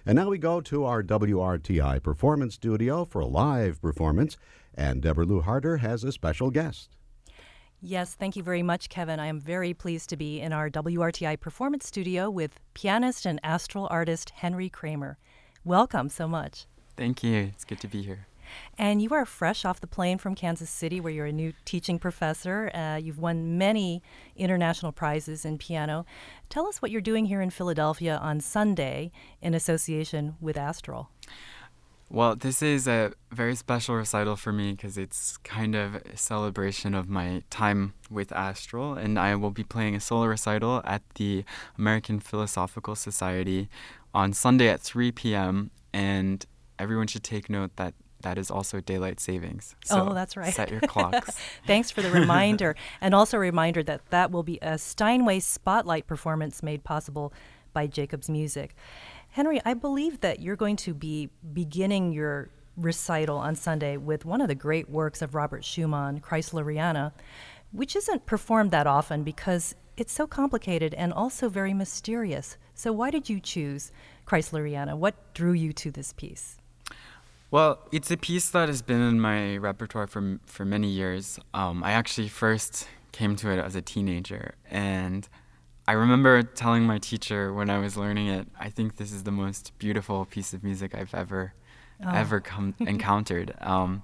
And now we go to our WRTI Performance Studio for a live performance, and Deborah Lou Harder has a special guest. Yes, thank you very much, Kevin. I am very pleased to be in our WRTI Performance Studio with pianist and astral artist Henry Kramer. Welcome so much. Thank you. It's good to be here. And you are fresh off the plane from Kansas City, where you're a new teaching professor. You've won many international prizes in piano. Tell us what you're doing here in Philadelphia on Sunday in association with Astral. Well, this is a very special recital for me because it's kind of a celebration of my time with Astral, and I will be playing a solo recital at the American Philosophical Society on Sunday at 3 p.m., and everyone should take note that that is also daylight savings. So that's right. Set your clocks. Thanks for the reminder. And also a reminder that that will be a Steinway Spotlight performance made possible by Jacobs Music. Henry, I believe that you're going to be beginning your recital on Sunday with one of the great works of Robert Schumann, Kreisleriana, which isn't performed that often because it's so complicated and also very mysterious. So why did you choose Kreisleriana? What drew you to this piece? Well, it's a piece that has been in my repertoire for many years. I actually first came to it as a teenager, and I remember telling my teacher when I was learning it, I think this is the most beautiful piece of music I've ever encountered.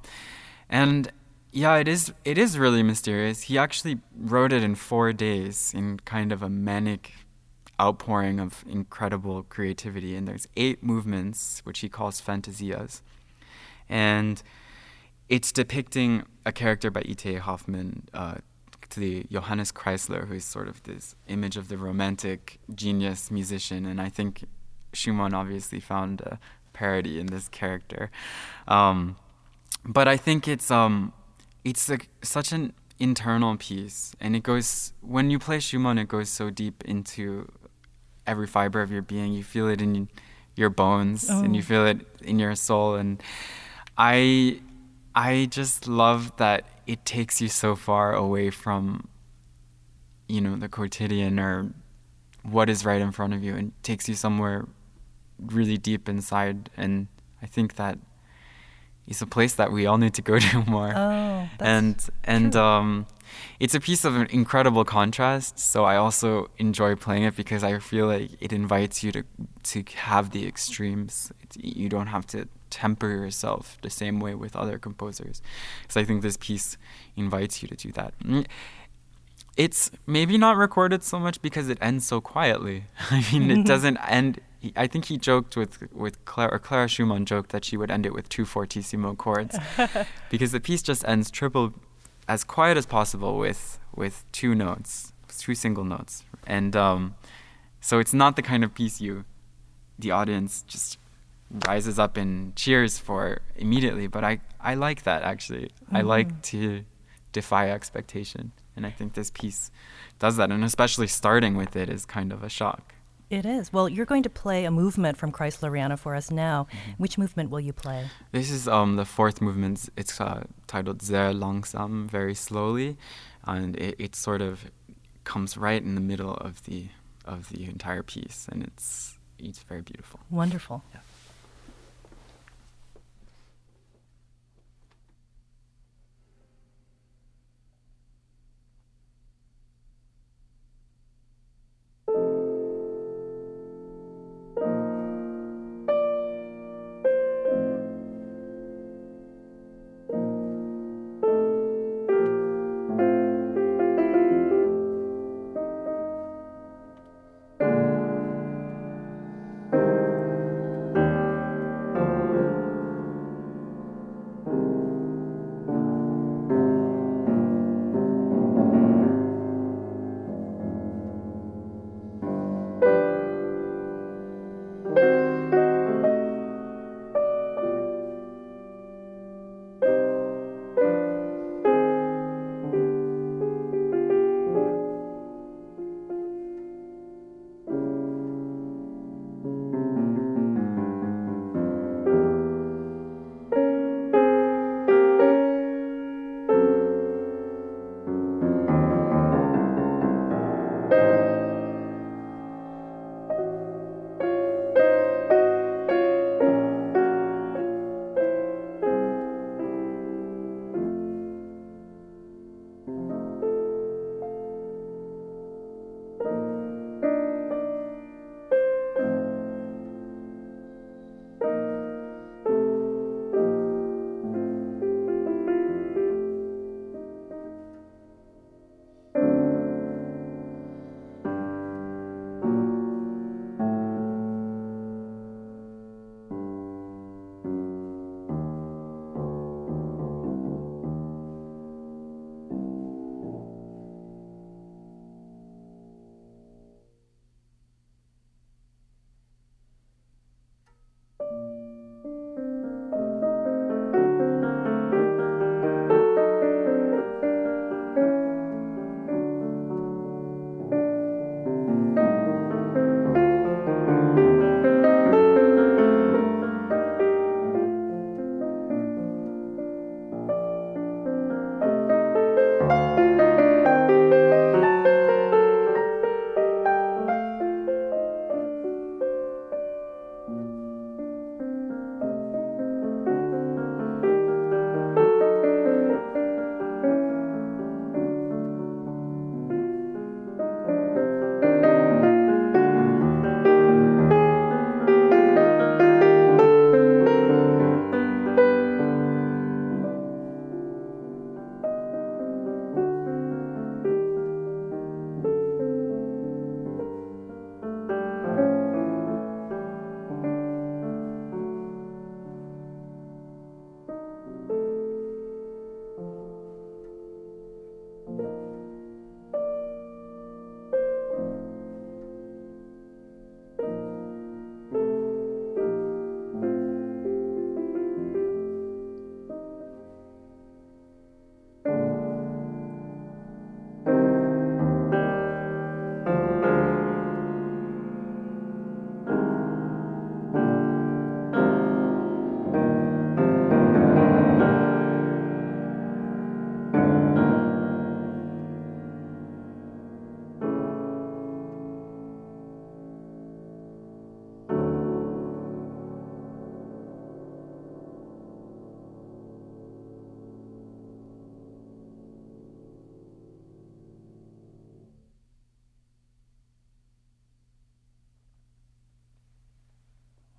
And yeah, it is really mysterious. He actually wrote it in 4 days in kind of a manic outpouring of incredible creativity, and there's 8 movements, which he calls fantasias. And it's depicting a character by E.T.A. Hoffmann, to the Johannes Kreisler, who is sort of this image of the romantic genius musician. And I think Schumann obviously found a parody in this character. But I think it's such an internal piece. And it goes, when you play Schumann, it goes so deep into every fiber of your being. You feel it in your bones, and you feel it in your soul. And I just love that it takes you so far away from, the quotidian or what is right in front of you, and takes you somewhere really deep inside. And I think that is a place that we all need to go to more. Oh, that's and it's a piece of an incredible contrast. So I also enjoy playing it because I feel like it invites you to have the extremes. You don't have to temper yourself the same way with other composers, because I think this piece invites you to do that. It's maybe not recorded so much because it ends so quietly. I mean, it doesn't end. I think he joked with Clara Schumann joked that she would end it with 2 fortissimo chords, because the piece just ends as quiet as possible with 2 notes, 2 single notes, and so it's not the kind of piece the audience just rises up and cheers for immediately. But I like that, actually. I like to defy expectation, and I think this piece does that, and especially starting with it is kind of a shock. It is. Well, you're going to play a movement from Kreisleriana for us now. Which movement will you play? This is the 4th movement. It's titled Sehr langsam, very slowly, and it sort of comes right in the middle of the entire piece, and it's very beautiful. Wonderful. Yeah.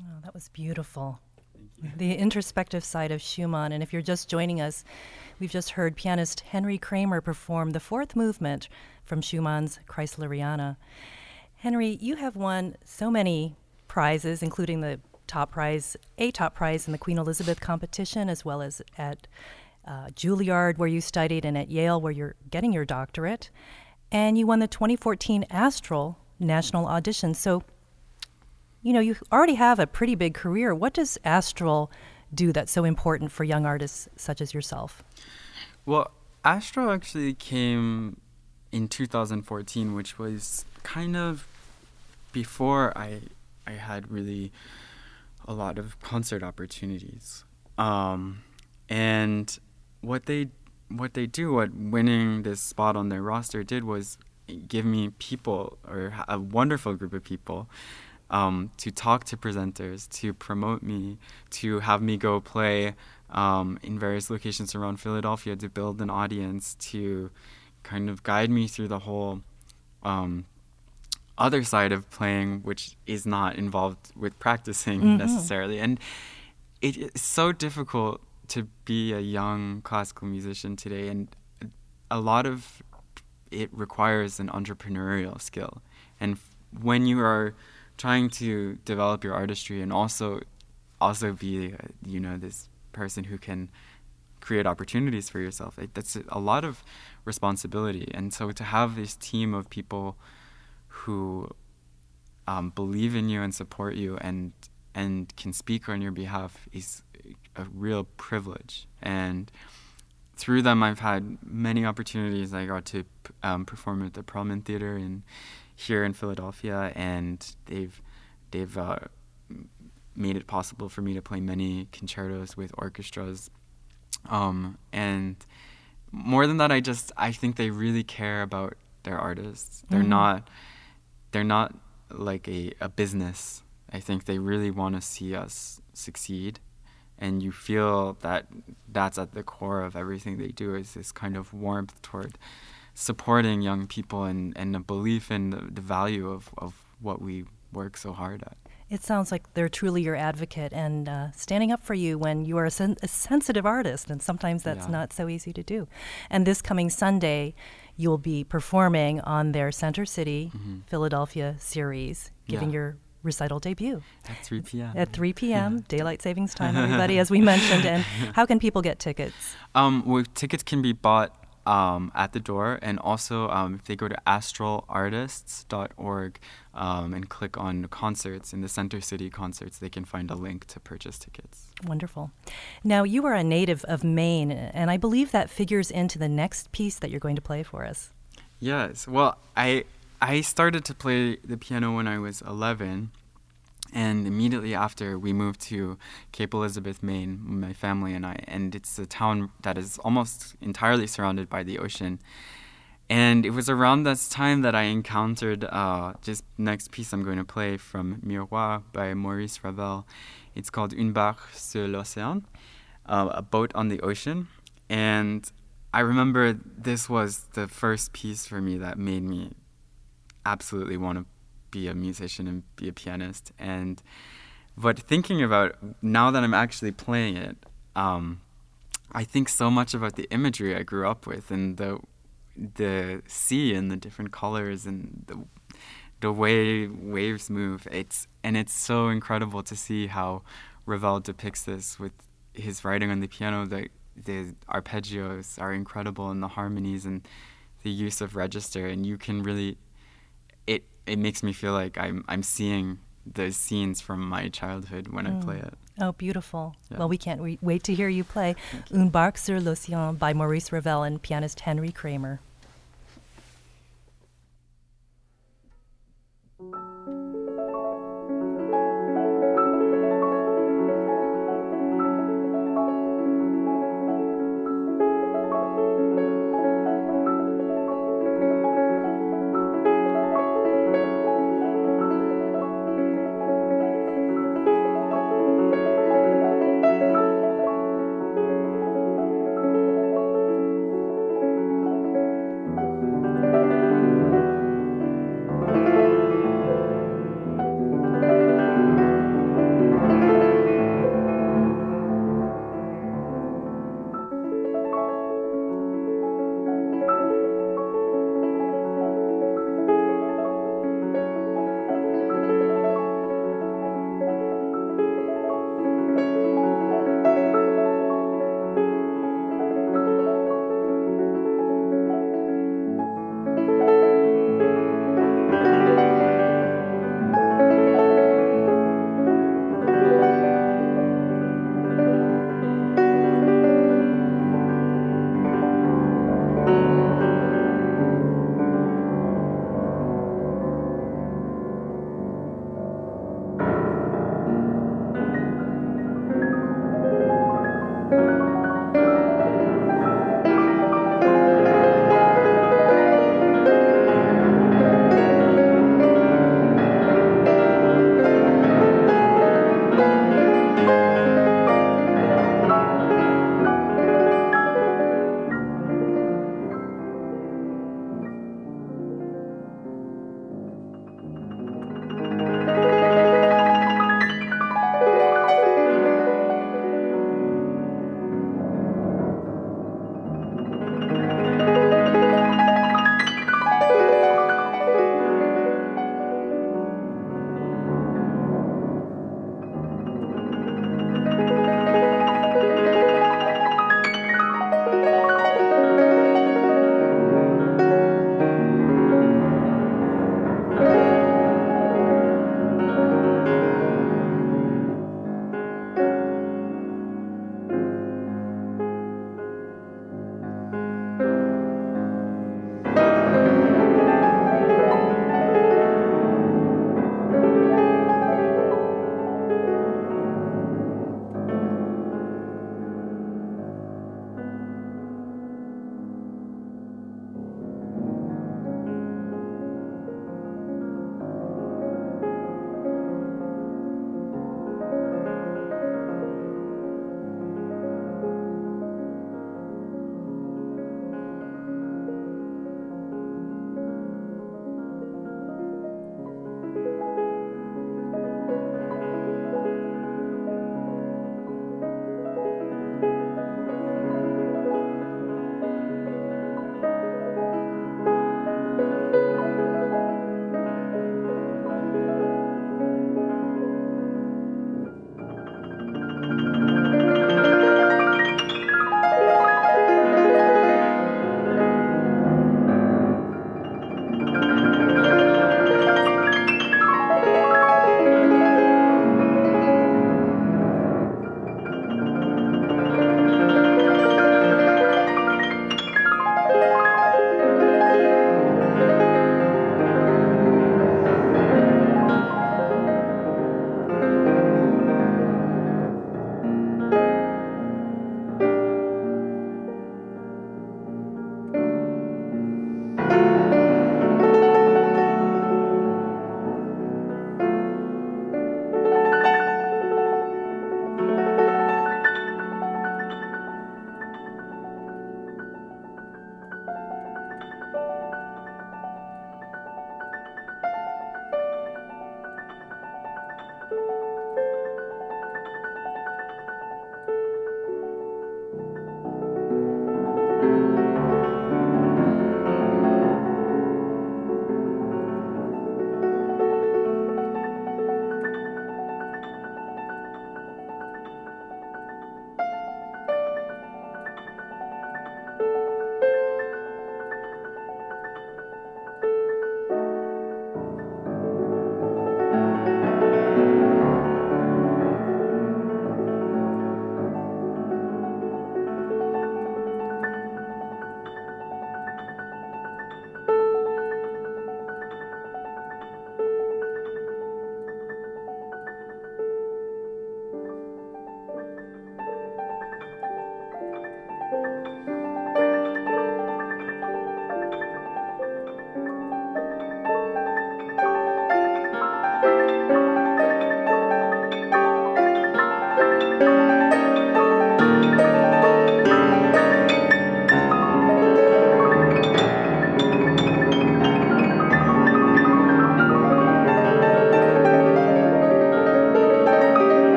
Oh, that was beautiful. The introspective side of Schumann. And if you're just joining us, we've just heard pianist Henry Kramer perform the fourth movement from Schumann's Kreisleriana. Henry, you have won so many prizes, including a top prize in the Queen Elizabeth competition, as well as at Juilliard, where you studied, and at Yale, where you're getting your doctorate. And you won the 2014 Astral National Audition. So, you already have a pretty big career. What does Astral do that's so important for young artists such as yourself? Well, Astral actually came in 2014, which was kind of before I had really a lot of concert opportunities. And what winning this spot on their roster did was give me people, or a wonderful group of people, to talk to presenters, to promote me, to have me go play in various locations around Philadelphia, to build an audience, to kind of guide me through the whole other side of playing, which is not involved with practicing necessarily. And it's so difficult to be a young classical musician today, and a lot of it requires an entrepreneurial skill. And when you are trying to develop your artistry and also be this person who can create opportunities for yourself, that's a lot of responsibility. And so to have this team of people who believe in you and support you and can speak on your behalf is a real privilege. And through them, I've had many opportunities. I got to perform at the Perlman Theater here in Philadelphia, and they've made it possible for me to play many concertos with orchestras. And more than that, I think they really care about their artists. They're not like a business. I think they really want to see us succeed. And you feel that that's at the core of everything they do, is this kind of warmth toward supporting young people and a belief in the value of what we work so hard at. It sounds like they're truly your advocate and standing up for you when you are a sensitive artist, and sometimes that's not so easy to do. And this coming Sunday, you'll be performing on their Center City, Philadelphia series, giving your recital debut. At 3 p.m. At 3 p.m., Daylight Savings Time, everybody, as we mentioned. And how can people get tickets? Tickets can be bought at the door, and also if they go to astralartists.org and click on concerts, in the Center City concerts, they can find a link to purchase tickets. Wonderful. Now, you are a native of Maine, and I believe that figures into the next piece that you're going to play for us. Yes. Well, I started to play the piano when I was 11, and immediately after we moved to Cape Elizabeth, Maine, my family and I, and it's a town that is almost entirely surrounded by the ocean. And it was around this time that I encountered just next piece I'm going to play from Miroir by Maurice Ravel. It's called Une barque sur l'océan, a boat on the ocean. And I remember this was the first piece for me that made me absolutely want to be a musician and be a pianist. But thinking about now that I'm actually playing it, I think so much about the imagery I grew up with, and the sea and the different colors and the way waves move. It's so incredible to see how Ravel depicts this with his writing on the piano. The arpeggios are incredible, and the harmonies and the use of register, and you can really it makes me feel like I'm seeing those scenes from my childhood when I play it. Oh, beautiful. Yeah. Well, we can't wait to hear you play Une barque sur l'océan by Maurice Ravel and pianist Henry Kramer.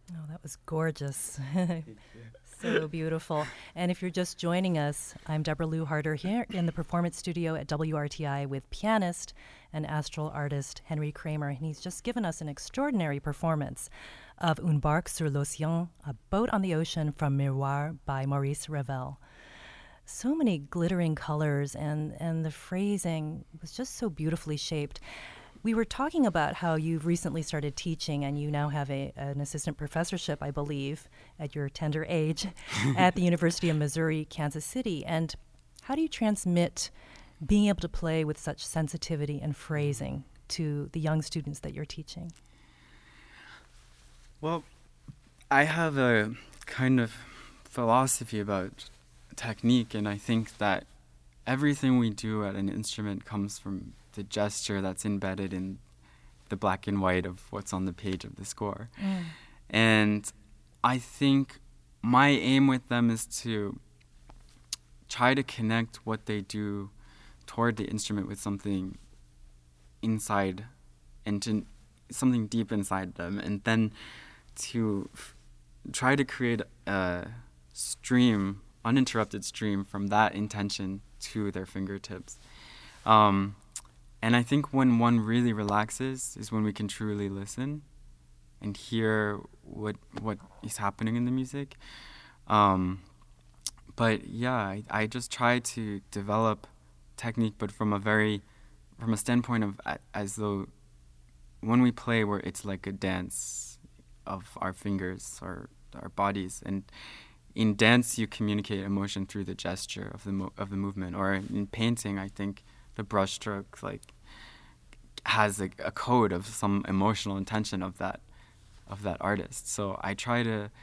Oh, that was gorgeous. So beautiful. And if you're just joining us, I'm Deborah Lou Harder here in the performance studio at WRTI with pianist and astral artist Henry Kramer. And he's just given us an extraordinary performance of Une barque sur l'océan, a boat on the ocean from Miroir by Maurice Ravel. So many glittering colors, and the phrasing was just so beautifully shaped. We were talking about how you've recently started teaching, and you now have an assistant professorship, I believe, at your tender age at the University of Missouri, Kansas City. And how do you transmit being able to play with such sensitivity and phrasing to the young students that you're teaching? Well, I have a kind of philosophy about technique, and I think that everything we do at an instrument comes from the gesture that's embedded in the black and white of what's on the page of the score. And I think my aim with them is to try to connect what they do toward the instrument with something inside, and to something deep inside them, and then to try to create a stream, uninterrupted stream from that intention to their fingertips. And I think when one really relaxes is when we can truly listen and hear what is happening in the music. But yeah, I just try to develop technique, but from a standpoint of as though when we play, where it's like a dance of our fingers or our bodies, and in dance you communicate emotion through the gesture of the movement. Or in painting, I think the brushstroke has a code of some emotional intention of that artist. So I try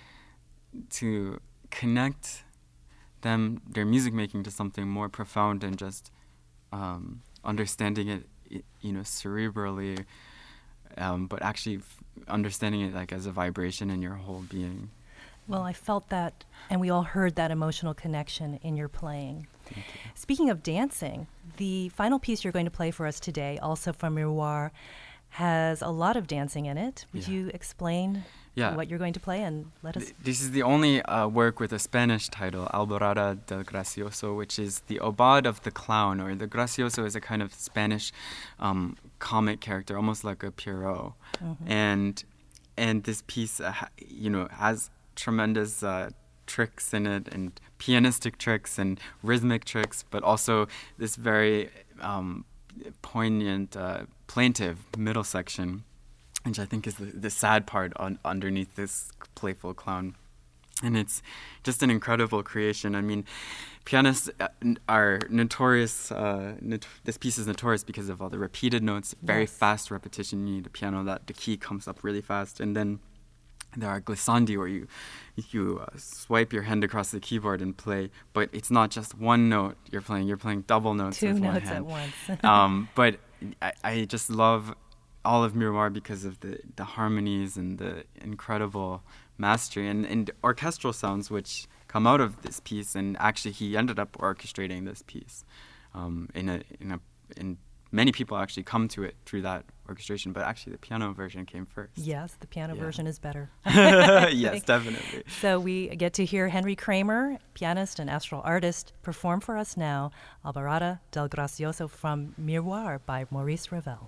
to connect their music making to something more profound than just understanding it, cerebrally, but actually understanding it like as a vibration in your whole being. Well, I felt that, and we all heard that emotional connection in your playing. Speaking of dancing, the final piece you're going to play for us today, also from Miroir, has a lot of dancing in it. Would you explain what you're going to play and let us... This is the only work with a Spanish title, Alborada del Gracioso, which is the Aubade of the Clown, or the Gracioso is a kind of Spanish comic character, almost like a Pierrot. And this piece, has tremendous tricks in it, and pianistic tricks and rhythmic tricks, but also this very poignant, plaintive middle section, which I think is the sad part underneath this playful clown. And it's just an incredible creation. I mean, pianists are notorious, this piece is notorious because of all the repeated notes, very fast repetition. You need a piano that the key comes up really fast, and then there are glissandi, where you swipe your hand across the keyboard and play, but it's not just one note you're playing double notes with one hand. 2 notes at once. But I just love all of Miroir because of the harmonies and the incredible mastery and orchestral sounds which come out of this piece. And actually he ended up orchestrating this piece in many people actually come to it through that orchestration, but actually the piano version came first. Yes, the piano version is better. Yes, definitely. So we get to hear Henry Kramer, pianist and astral artist, perform for us now Alborada del Gracioso from Miroir by Maurice Ravel.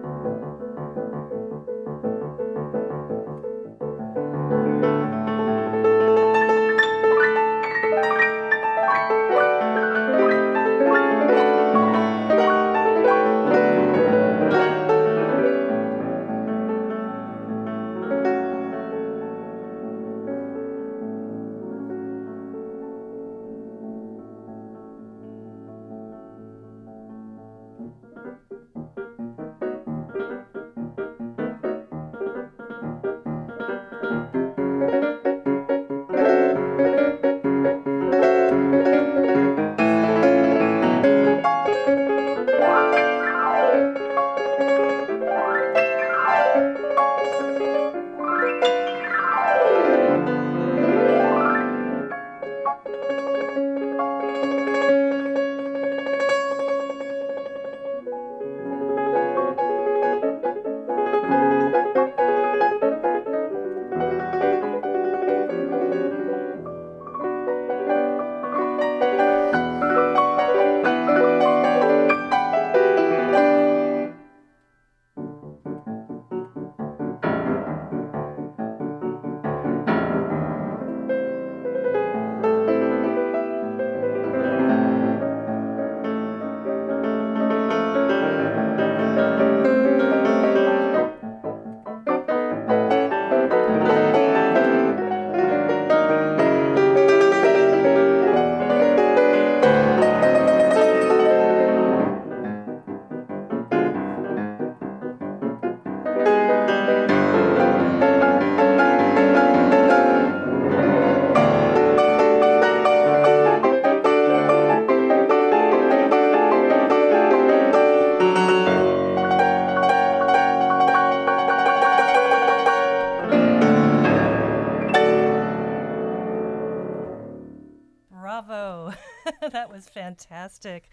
Bravo. That was fantastic.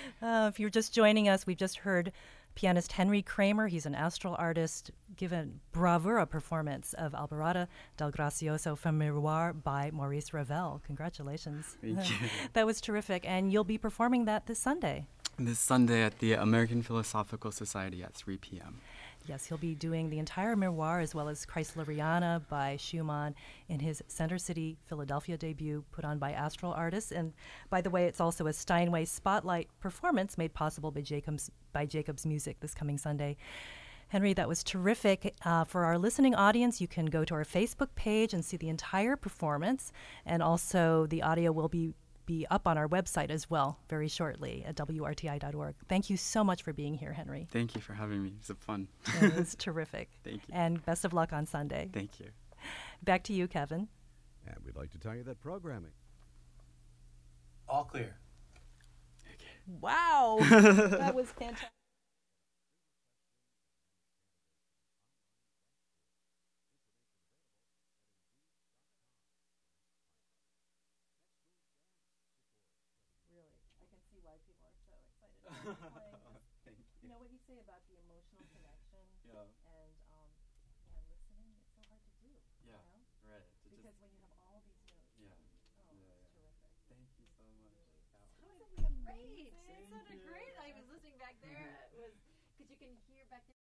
If you're just joining us, we've just heard pianist Henry Kramer. He's an astral artist, given bravura performance of Alborada del Gracioso from Miroir by Maurice Ravel. Congratulations. Thank you. That was terrific. And you'll be performing that this Sunday. This Sunday at the American Philosophical Society at 3 p.m. Yes, he'll be doing the entire Miroir as well as Chrysleriana by Schumann in his Center City, Philadelphia debut put on by Astral Artists. And by the way, it's also a Steinway Spotlight performance made possible by Jacobs Music this coming Sunday. Henry, that was terrific. For our listening audience, you can go to our Facebook page and see the entire performance. And also the audio will be up on our website as well very shortly at WRTI.org. Thank you so much for being here, Henry. Thank you for having me. It was fun. It was terrific. Thank you. And best of luck on Sunday. Thank you. Back to you, Kevin. And we'd like to tell you that programming. All clear. Wow. That was fantastic. Thank you. You know what you say about the emotional connection Yeah. and listening, it's so hard to do. Yeah. You know? Right. Because when you have all these notes. Yeah. Oh, Yeah, it's yeah. terrific. Thank you so much. Great. It sounded great. I was listening back there. It was because you can hear back there.